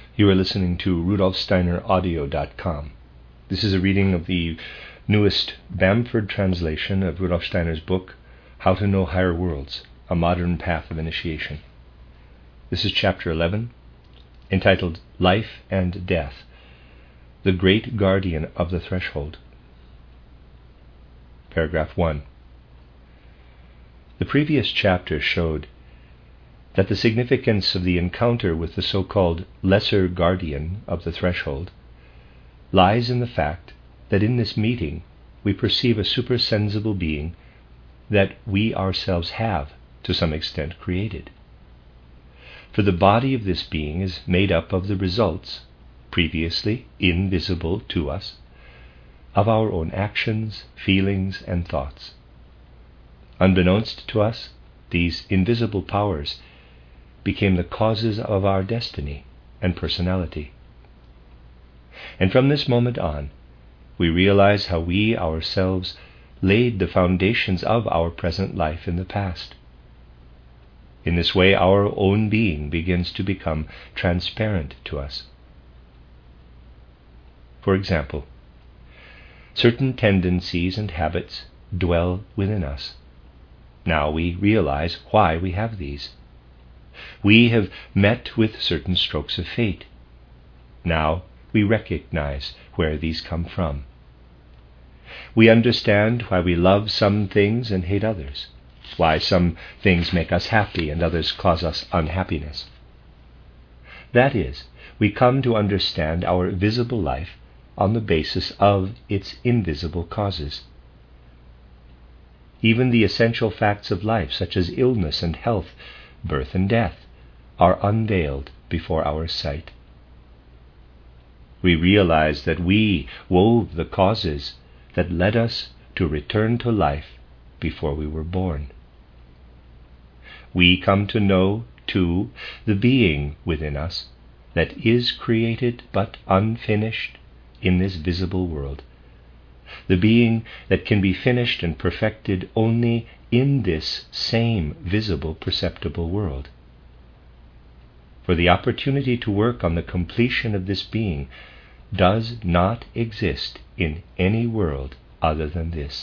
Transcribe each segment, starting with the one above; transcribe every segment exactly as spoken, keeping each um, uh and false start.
You are listening to Rudolf Steiner Audio dot com. This is a reading of the newest Bamford translation of Rudolf Steiner's book, How to Know Higher Worlds, A Modern Path of Initiation. This is chapter eleven, entitled Life and Death, the Great Guardian of the Threshold. Paragraph one. The previous chapter showed that the significance of the encounter with the so-called lesser guardian of the threshold lies in the fact that in this meeting we perceive a supersensible being that we ourselves have, to some extent, created. For the body of this being is made up of the results, previously invisible to us, of our own actions, feelings, and thoughts. Unbeknownst to us, these invisible powers became the causes of our destiny and personality. And from this moment on, we realize how we ourselves laid the foundations of our present life in the past. In this way, our own being begins to become transparent to us. For example, certain tendencies and habits dwell within us. Now we realize why we have these. We have met with certain strokes of fate. Now we recognize where these come from. We understand why we love some things and hate others, why some things make us happy and others cause us unhappiness. That is, we come to understand our visible life on the basis of its invisible causes. Even the essential facts of life, such as illness and health, birth and death, are unveiled before our sight. We realize that we wove the causes that led us to return to life before we were born. We come to know, too, the being within us that is created but unfinished in this visible world, the being that can be finished and perfected only in this same visible, perceptible world. For the opportunity to work on the completion of this being does not exist in any world other than this.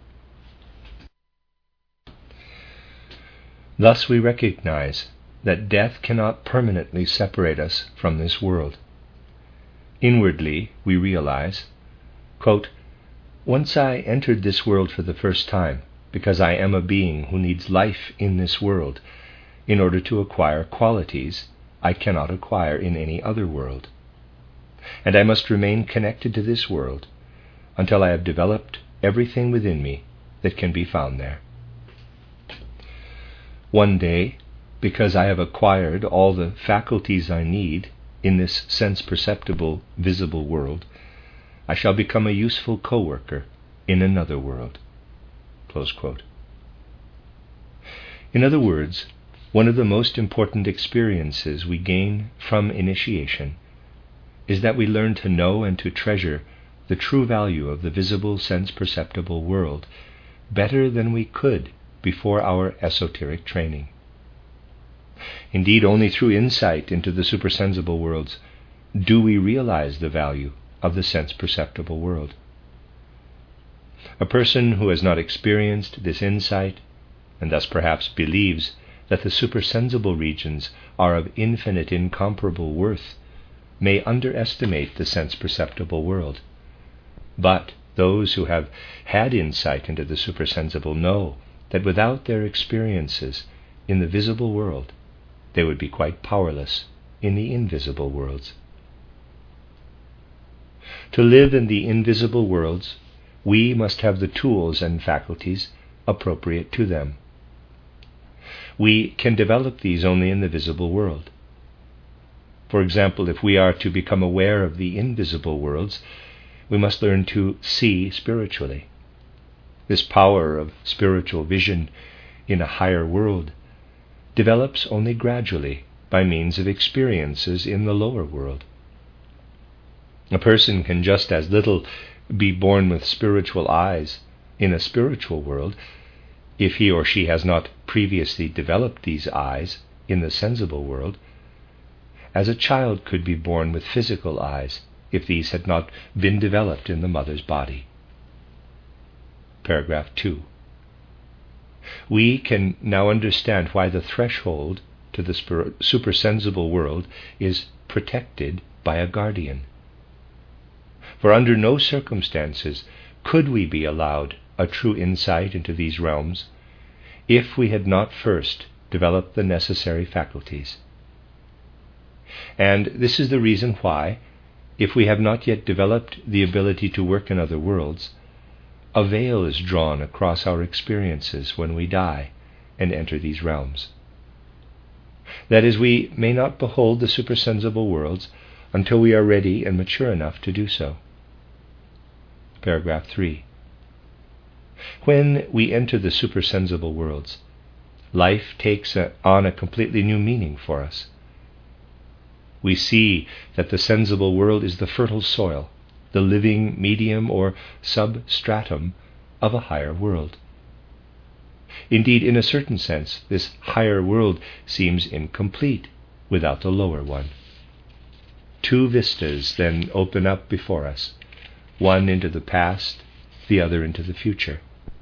Thus we recognize that death cannot permanently separate us from this world. Inwardly we realize, quote, "Once I entered this world for the first time, because I am a being who needs life in this world in order to acquire qualities I cannot acquire in any other world. And I must remain connected to this world until I have developed everything within me that can be found there. One day, because I have acquired all the faculties I need in this sense-perceptible, visible world, I shall become a useful co-worker in another world." Close quote. In other words, one of the most important experiences we gain from initiation is that we learn to know and to treasure the true value of the visible, sense-perceptible world better than we could before our esoteric training. Indeed, only through insight into the supersensible worlds do we realize the value of the sense-perceptible world. A person who has not experienced this insight, and thus perhaps believes that the supersensible regions are of infinite, incomparable worth, may underestimate the sense-perceptible world. But those who have had insight into the supersensible know that without their experiences in the visible world, they would be quite powerless in the invisible worlds. To live in the invisible worlds, we must have the tools and faculties appropriate to them. We can develop these only in the visible world. For example, if we are to become aware of the invisible worlds, we must learn to see spiritually. This power of spiritual vision in a higher world develops only gradually by means of experiences in the lower world. A person can just as little be born with spiritual eyes in a spiritual world if he or she has not previously developed these eyes in the sensible world, as a child could be born with physical eyes if these had not been developed in the mother's body. Paragraph two. We can now understand why the threshold to the supersensible world is protected by a guardian. For under no circumstances could we be allowed a true insight into these realms if we had not first developed the necessary faculties. And this is the reason why, if we have not yet developed the ability to work in other worlds, a veil is drawn across our experiences when we die and enter these realms. That is, we may not behold the supersensible worlds until we are ready and mature enough to do so. Paragraph three. When we enter the supersensible worlds, life takes a, on a completely new meaning for us. We see that the sensible world is the fertile soil, the living medium or substratum of a higher world. Indeed, in a certain sense, this higher world seems incomplete without the lower one. Two vistas then open up before us, one into the past, the other into the future.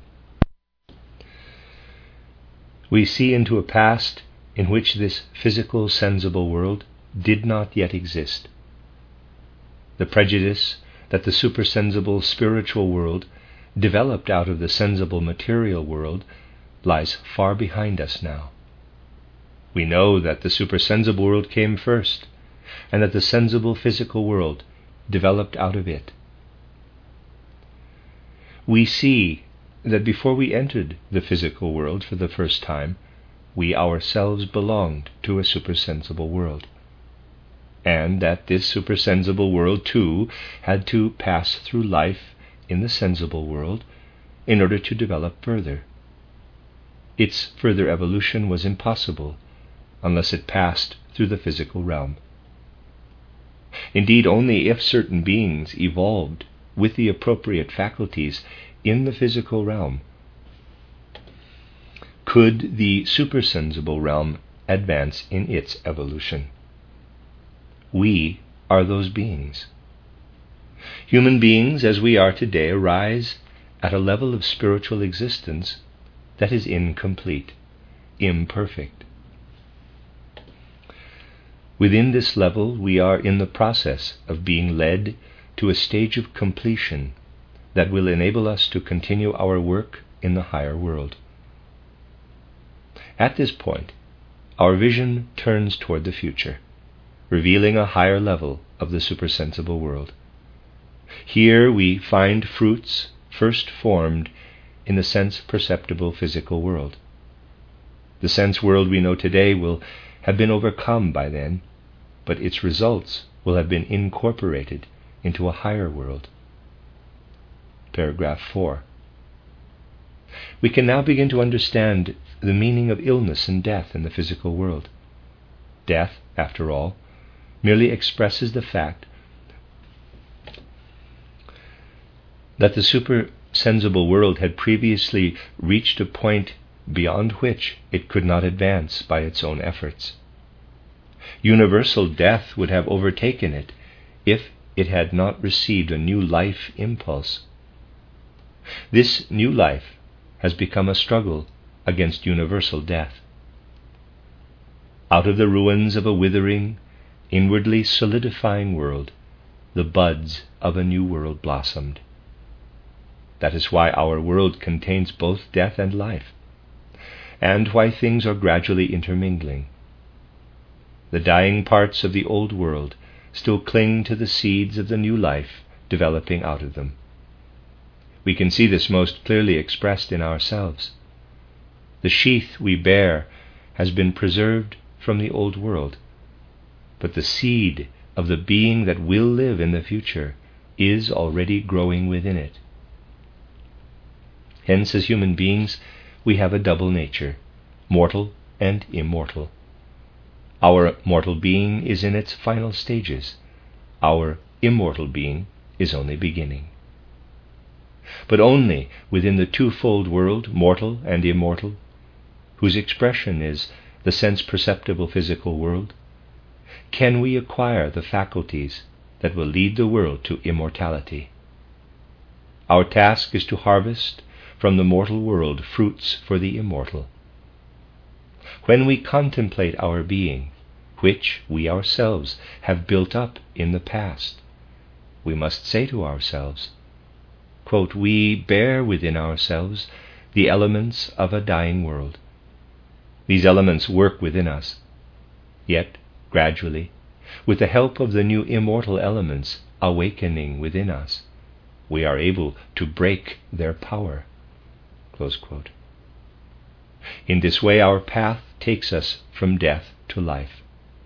We see into a past in which this physical, sensible world did not yet exist. The prejudice that the supersensible spiritual world developed out of the sensible material world lies far behind us now. We know that the supersensible world came first, and that the sensible physical world developed out of it. We see that before we entered the physical world for the first time, we ourselves belonged to a supersensible world, and that this supersensible world too had to pass through life in the sensible world in order to develop further. Its further evolution was impossible unless it passed through the physical realm. Indeed, only if certain beings evolved with the appropriate faculties in the physical realm could the supersensible realm advance in its evolution. We are those beings. Human beings, as we are today, arise at a level of spiritual existence that is incomplete, imperfect. Within this level, we are in the process of being led to a stage of completion that will enable us to continue our work in the higher world. At this point, our vision turns toward the future, revealing a higher level of the supersensible world. Here we find fruits first formed in the sense-perceptible physical world. The sense world we know today will have been overcome by then, but its results will have been incorporated into a higher world. Paragraph four. We can now begin to understand the meaning of illness and death in the physical world. Death, after all, merely expresses the fact that the supersensible world had previously reached a point beyond which it could not advance by its own efforts. Universal death would have overtaken it if it had not received a new life impulse. This new life has become a struggle against universal death. Out of the ruins of a withering, inwardly solidifying world, the buds of a new world blossomed. That is why our world contains both death and life, and why things are gradually intermingling. The dying parts of the old world still cling to the seeds of the new life developing out of them. We can see this most clearly expressed in ourselves. The sheath we bear has been preserved from the old world, but the seed of the being that will live in the future is already growing within it. Hence, as human beings, we have a double nature, mortal and immortal. Our mortal being is in its final stages. Our immortal being is only beginning. But only within the twofold world, mortal and immortal, whose expression is the sense-perceptible physical world, can we acquire the faculties that will lead the world to immortality. Our task is to harvest from the mortal world fruits for the immortal. When we contemplate our being, which we ourselves have built up in the past, we must say to ourselves, quote, "We bear within ourselves the elements of a dying world. These elements work within us, yet gradually, with the help of the new immortal elements awakening within us, we are able to break their power." Close quote. In this way our path takes us from death to life.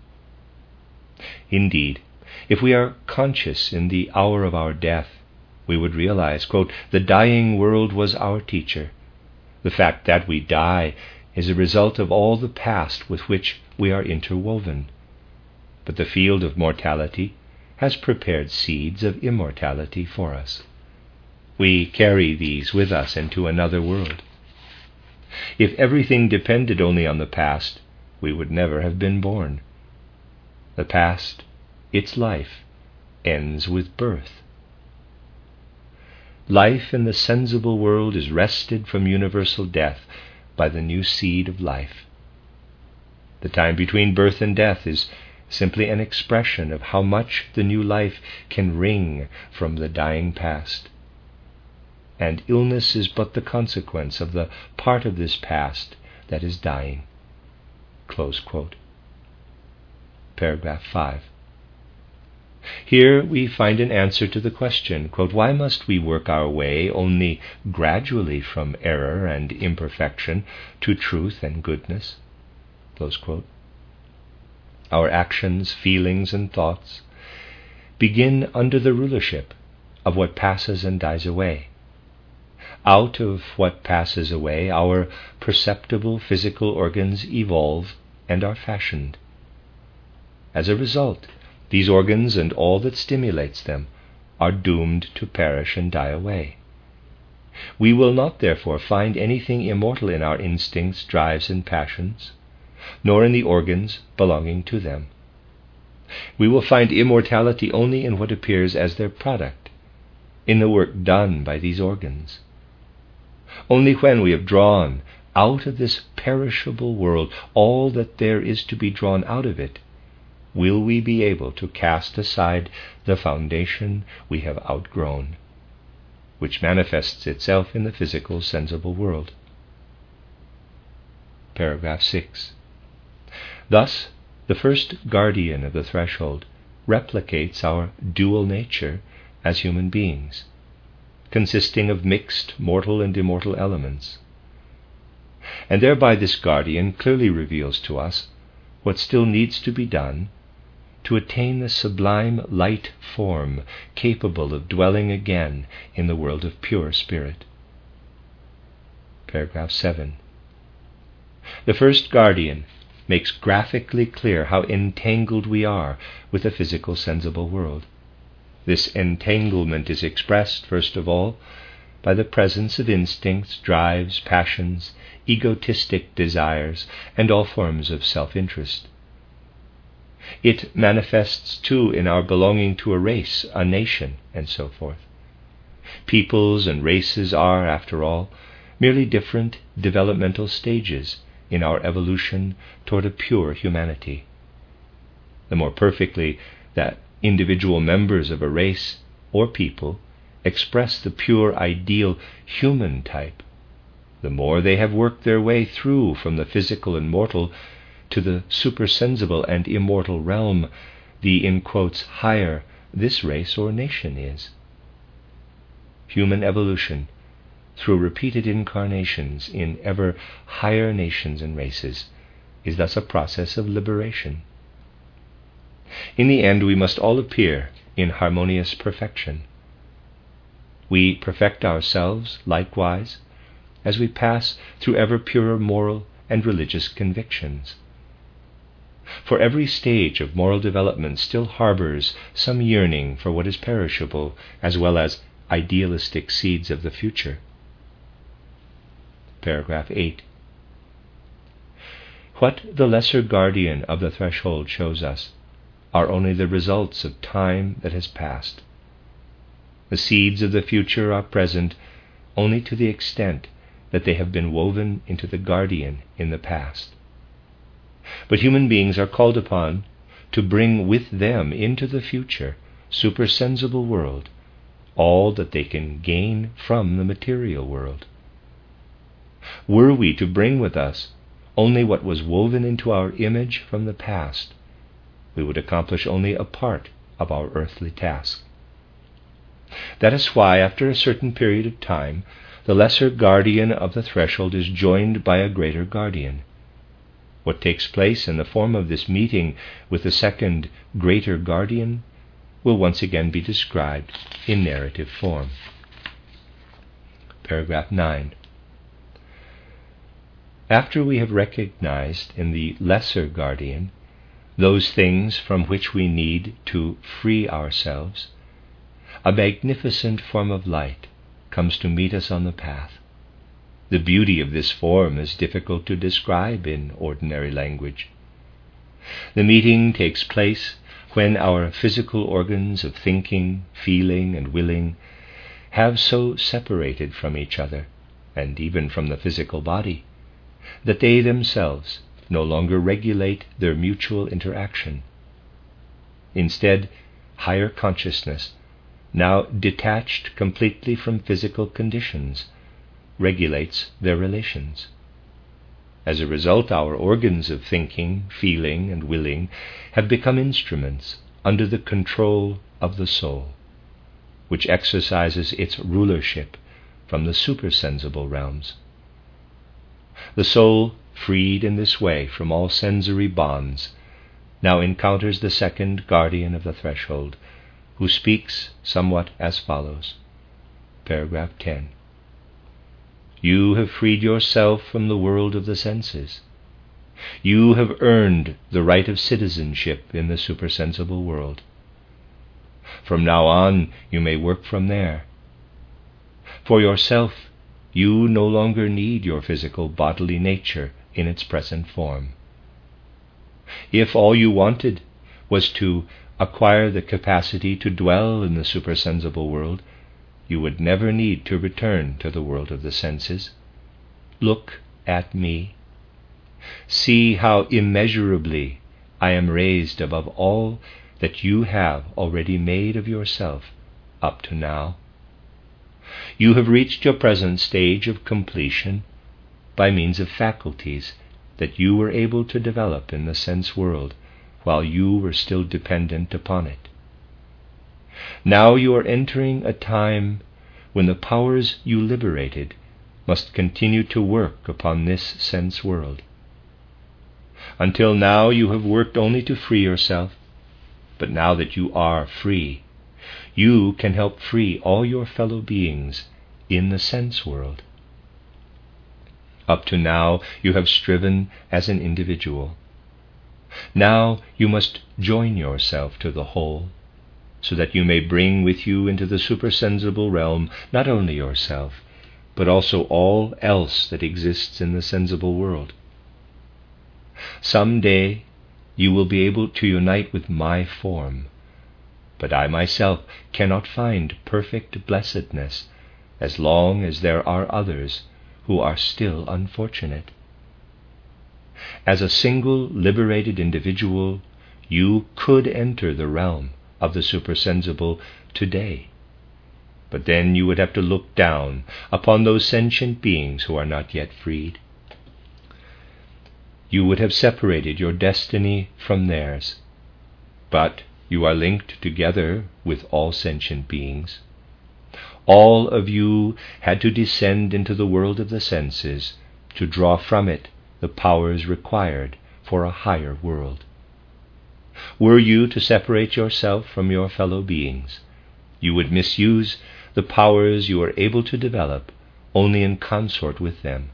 Indeed, if we are conscious in the hour of our death, we would realize, quote, "The dying world was our teacher. The fact that we die is a result of all the past with which we are interwoven. But the field of mortality has prepared seeds of immortality for us. We carry these with us into another world. If everything depended only on the past, we would never have been born. The past, its life, ends with birth. Life in the sensible world is wrested from universal death by the new seed of life. The time between birth and death is simply an expression of how much the new life can wring from the dying past. And illness is but the consequence of the part of this past that is dying." Close quote. Paragraph five. Here we find an answer to the question, quote, "Why must we work our way only gradually from error and imperfection to truth and goodness?" Close quote. Our actions, feelings, and thoughts begin under the rulership of what passes and dies away. Out of what passes away, our perceptible physical organs evolve and are fashioned. As a result, these organs and all that stimulates them are doomed to perish and die away. We will not, therefore, find anything immortal in our instincts, drives, and passions, nor in the organs belonging to them. We will find immortality only in what appears as their product, in the work done by these organs. Only when we have drawn out of this perishable world all that there is to be drawn out of it, will we be able to cast aside the foundation we have outgrown, which manifests itself in the physical, sensible world. Paragraph six. Thus, the first guardian of the threshold replicates our dual nature as human beings, consisting of mixed mortal and immortal elements. And thereby this guardian clearly reveals to us what still needs to be done to attain the sublime light form capable of dwelling again in the world of pure spirit. Paragraph seven. The first guardian makes graphically clear how entangled we are with the physical sensible world. This entanglement is expressed, first of all, by the presence of instincts, drives, passions, egotistic desires, and all forms of self-interest. It manifests, too, in our belonging to a race, a nation, and so forth. Peoples and races are, after all, merely different developmental stages in our evolution toward a pure humanity. The more perfectly that individual members of a race or people express the pure ideal human type, the more they have worked their way through from the physical and mortal to the supersensible and immortal realm, the, in quotes, higher this race or nation is. Human evolution, through repeated incarnations in ever higher nations and races, is thus a process of liberation. In the end, we must all appear in harmonious perfection. We perfect ourselves, likewise, as we pass through ever purer moral and religious convictions. For every stage of moral development still harbors some yearning for what is perishable, as well as idealistic seeds of the future. Paragraph eight. What the lesser guardian of the threshold shows us are only the results of time that has passed. The seeds of the future are present only to the extent that they have been woven into the guardian in the past. But human beings are called upon to bring with them into the future supersensible world all that they can gain from the material world. Were we to bring with us only what was woven into our image from the past, we would accomplish only a part of our earthly task. That is why, after a certain period of time, the lesser guardian of the threshold is joined by a greater guardian. What takes place in the form of this meeting with the second greater guardian will once again be described in narrative form. Paragraph nine. After we have recognized in the lesser guardian those things from which we need to free ourselves, a magnificent form of light comes to meet us on the path. The beauty of this form is difficult to describe in ordinary language. The meeting takes place when our physical organs of thinking, feeling, and willing have so separated from each other, and even from the physical body, that they themselves no longer regulate their mutual interaction. Instead, higher consciousness, now detached completely from physical conditions, regulates their relations. As a result, our organs of thinking, feeling, and willing have become instruments under the control of the soul, which exercises its rulership from the supersensible realms. The soul, freed in this way from all sensory bonds, now encounters the second guardian of the threshold, who speaks somewhat as follows. Paragraph ten. You have freed yourself from the world of the senses. You have earned the right of citizenship in the supersensible world. From now on, you may work from there. For yourself, you no longer need your physical bodily nature in its present form. If all you wanted was to acquire the capacity to dwell in the supersensible world, you would never need to return to the world of the senses. Look at me. See how immeasurably I am raised above all that you have already made of yourself up to now. You have reached your present stage of completion by means of faculties that you were able to develop in the sense world while you were still dependent upon it. Now you are entering a time when the powers you liberated must continue to work upon this sense world. Until now you have worked only to free yourself, but now that you are free, you can help free all your fellow beings in the sense world. Up to now you have striven as an individual. Now you must join yourself to the whole, so that you may bring with you into the supersensible realm not only yourself, but also all else that exists in the sensible world. Some day you will be able to unite with my form, but I myself cannot find perfect blessedness as long as there are others who are still unfortunate. As a single liberated individual, you could enter the realm of the supersensible today, but then you would have to look down upon those sentient beings who are not yet freed. You would have separated your destiny from theirs, but you are linked together with all sentient beings. All of you had to descend into the world of the senses to draw from it the powers required for a higher world. Were you to separate yourself from your fellow beings, you would misuse the powers you are able to develop only in consort with them.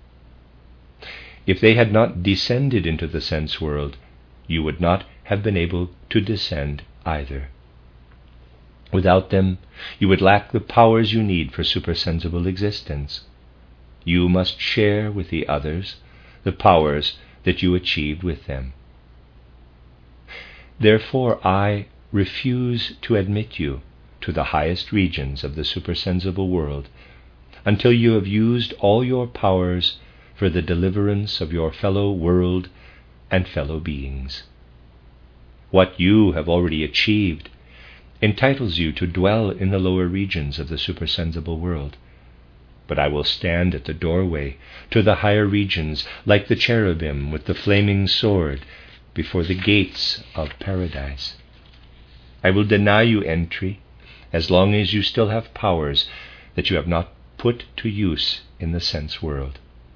If they had not descended into the sense world, you would not have been able to descend either. Without them, you would lack the powers you need for supersensible existence. You must share with the others the powers that you achieved with them. Therefore I refuse to admit you to the highest regions of the supersensible world until you have used all your powers for the deliverance of your fellow world and fellow beings. What you have already achieved entitles you to dwell in the lower regions of the supersensible world, but I will stand at the doorway to the higher regions like the cherubim with the flaming sword before the gates of paradise. I will deny you entry as long as you still have powers that you have not put to use in the sense world.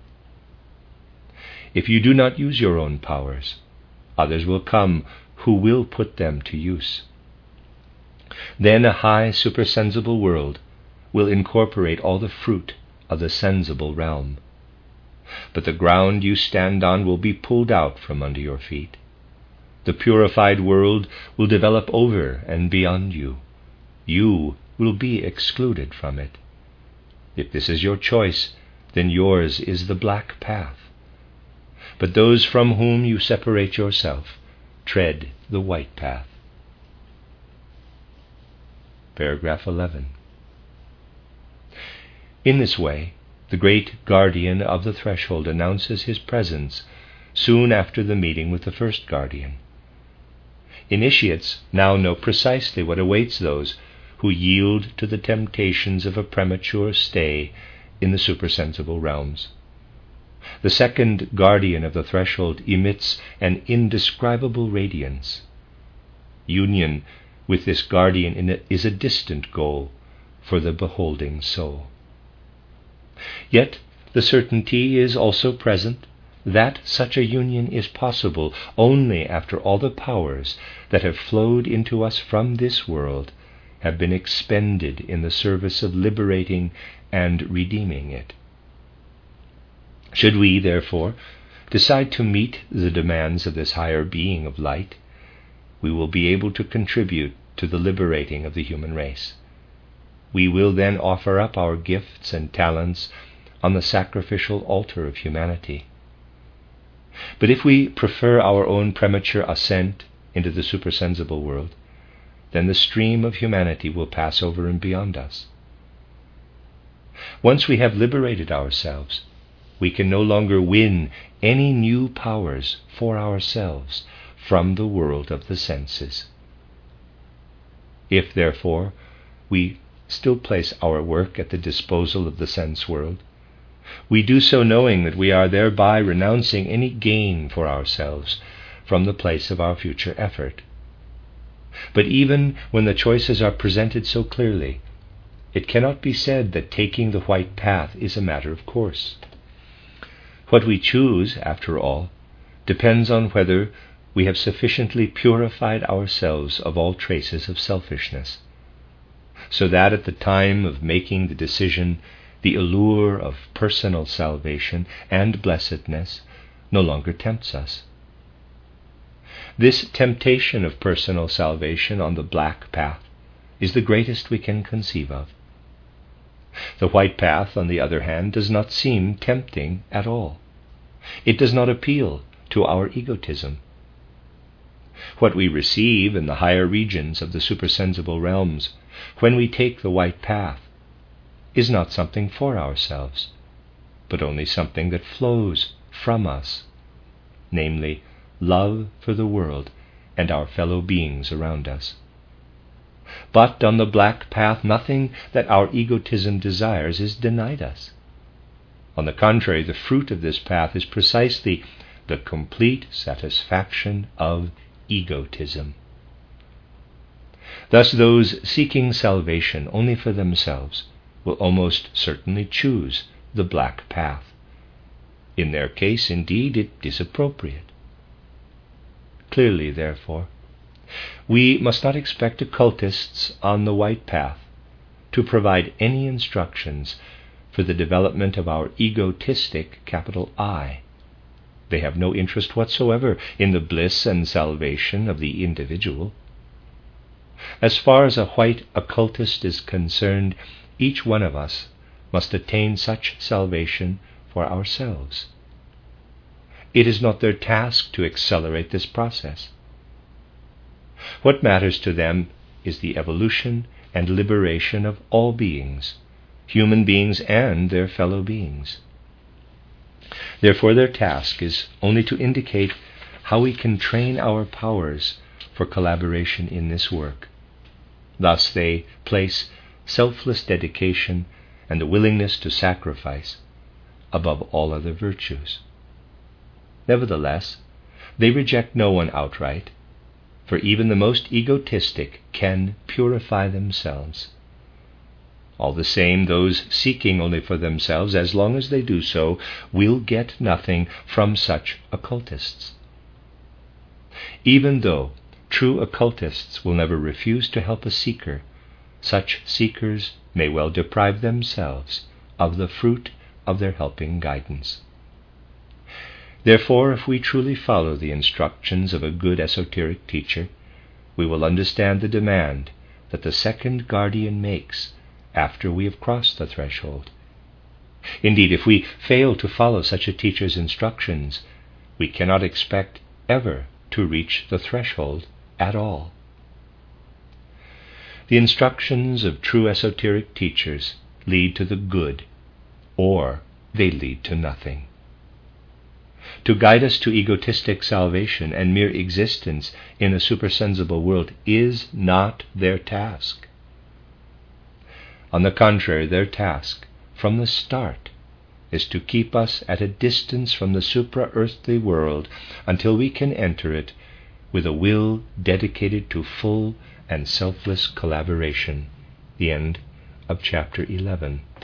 If you do not use your own powers, others will come who will put them to use. Then a high supersensible world will incorporate all the fruit of the sensible realm. But the ground you stand on will be pulled out from under your feet. The purified world will develop over and beyond you. You will be excluded from it. If this is your choice, then yours is the black path. But those from whom you separate yourself tread the white path. Paragraph eleven. In this way, the great guardian of the threshold announces his presence soon after the meeting with the first guardian. Initiates now know precisely what awaits those who yield to the temptations of a premature stay in the supersensible realms. The second guardian of the threshold emits an indescribable radiance. Union with this guardian is a distant goal for the beholding soul. Yet the certainty is also present that such a union is possible only after all the powers that have flowed into us from this world have been expended in the service of liberating and redeeming it. Should we, therefore, decide to meet the demands of this higher being of light, we will be able to contribute to the liberating of the human race. We will then offer up our gifts and talents on the sacrificial altar of humanity. But if we prefer our own premature ascent into the supersensible world, then the stream of humanity will pass over and beyond us. Once we have liberated ourselves, we can no longer win any new powers for ourselves from the world of the senses. If, therefore, we still place our work at the disposal of the sense world, we do so knowing that we are thereby renouncing any gain for ourselves from the place of our future effort. But even when the choices are presented so clearly, it cannot be said that taking the white path is a matter of course. What we choose, after all, depends on whether we have sufficiently purified ourselves of all traces of selfishness, so that at the time of making the decision, the allure of personal salvation and blessedness no longer tempts us. This temptation of personal salvation on the black path is the greatest we can conceive of. The white path, on the other hand, does not seem tempting at all. It does not appeal to our egotism. What we receive in the higher regions of the supersensible realms when we take the white path is not something for ourselves, but only something that flows from us, namely, love for the world and our fellow beings around us. But on the black path, nothing that our egotism desires is denied us. On the contrary, the fruit of this path is precisely the complete satisfaction of egotism. Thus those seeking salvation only for themselves will almost certainly choose the black path. In their case, indeed, it is appropriate. Clearly, therefore, we must not expect occultists on the white path to provide any instructions for the development of our egotistic capital I. They have no interest whatsoever in the bliss and salvation of the individual. As far as a white occultist is concerned, each one of us must attain such salvation for ourselves. It is not their task to accelerate this process. What matters to them is the evolution and liberation of all beings, human beings and their fellow beings. Therefore, their task is only to indicate how we can train our powers for collaboration in this work. Thus they place selfless dedication and the willingness to sacrifice above all other virtues. Nevertheless, they reject no one outright, for even the most egotistic can purify themselves. All the same, those seeking only for themselves, as long as they do so, will get nothing from such occultists. Even though true occultists will never refuse to help a seeker, such seekers may well deprive themselves of the fruit of their helping guidance. Therefore, if we truly follow the instructions of a good esoteric teacher, we will understand the demand that the second guardian makes after we have crossed the threshold. Indeed, if we fail to follow such a teacher's instructions, we cannot expect ever to reach the threshold at all. The instructions of true esoteric teachers lead to the good, or they lead to nothing. To guide us to egotistic salvation and mere existence in a supersensible world is not their task. On the contrary, their task, from the start, is to keep us at a distance from the supra-earthly world until we can enter it with a will dedicated to full and selfless collaboration. The end of chapter eleven.